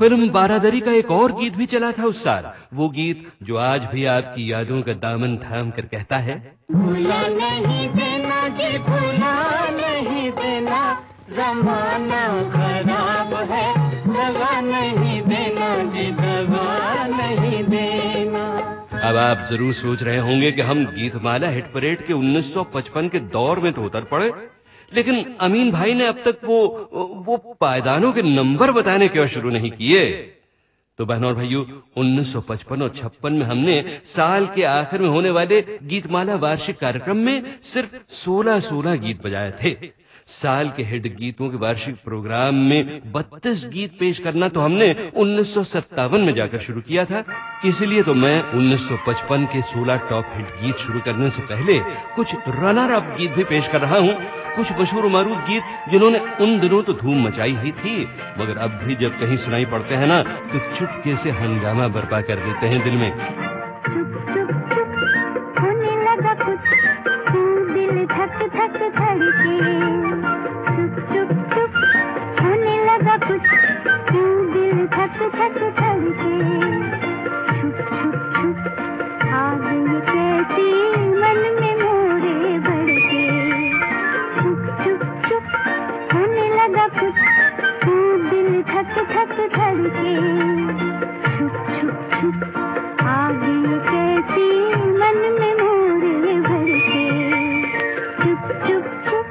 Film बारादरी का एक और गीत भी चला था उस साल, वो गीत जो आज भी आपकी यादों का दामन थाम कर कहता है, भूला नहीं देना जी, भूला नहीं देना, जमाना खराब है, दगा नहीं देना जी, दगा नहीं देना। अब आप जरूर सोच रहे होंगे कि हम गीतमाला हिट परेड के 1955 के दौर में तो उतर पड़े, लेकिन अमीन भाई ने अब तक वो पायदानों के नंबर बताने क्यों शुरू नहीं किए। तो बहनों और भाइयों, 1955 और 56 में हमने साल के आखिर में होने वाले गीतमाला वार्षिक कार्यक्रम में सिर्फ 16 गीत बजाए थे। साल के हिट गीतों के वार्षिक प्रोग्राम में 32 गीत पेश करना तो हमने 1957 में जाकर शुरू किया था। इसलिए तो मैं 1955 के 16 टॉप हिट गीत शुरू करने से पहले कुछ रनर अप गीत भी पेश कर रहा हूँ, कुछ मशहूर मारूफ गीत जिन्होंने उन दिनों तो धूम मचाई ही थी, मगर अब भी जब कहीं सुनाई पड़ते हैं ना तो चुपके से हंगामा बर्पा कर देते हैं दिल में। होने लगा कुछ, दिल धक धक धड़के, चुप चुप चुप होने लगा कुछ, दिल धक धक धड़के, छुप छुप छुप आ गई कैसी मन में मोरे भड़के, चुप चुप चुप होने लगा कुछ, दिल धक धक धड़के, छुप छुप छुप आ गई कैसी मन में मोरे भड़के, चुप चुप चुप।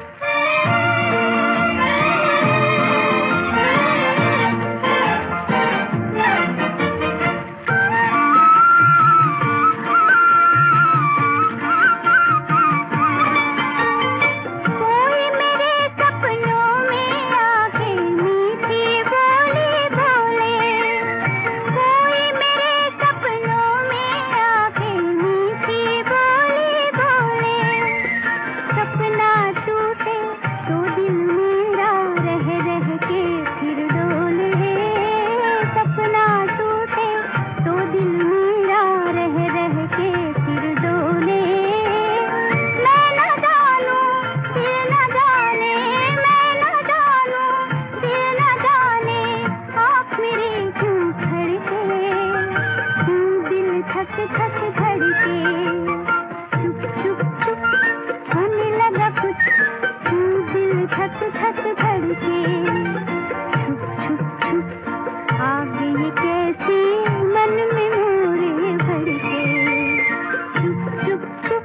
कोई मेरे सपनों में आके मीठी बोली बोले, कोई मेरे सपनों में आके मीठी बोली बोले, सपना टूटे तो दिल मेरा रह रह के फिर डोले, सपना टूटे तो दिल मेरा रह रह के फिर डोले, मैं न जानूं दिल न जाने, मैं न जानूं दिल न जाने, आप मेरे क्यों खड़के, दिल धक धक धड़के, चुप चुप चुप होने लगा कुछ, दिल धक धक धड़के, छुप छुप छुप आ गई कैसी मन में मोरे भड़के, चुप चुप चुप।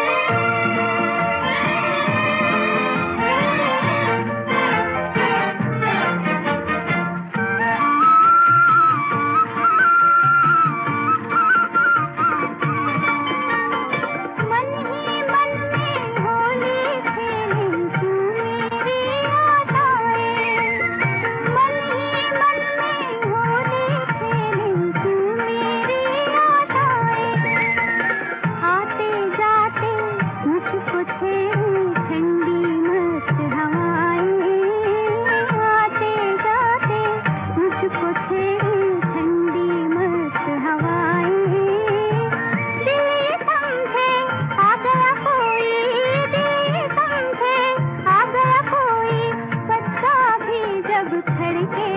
मन ही मन में होली खेले तू मेरी आशाएं, मन ही मन में होली खेले तू मेरी आशाएं, आते जाते मुझको छेड़े ठंडी मस्त हवाएं, आते जाते मुझको छेड़े ठंडी मस्त हवाएं, दिल समझे आ गया कोई, दिल समझे आ गया कोई, बच्चा भी जब खड़के,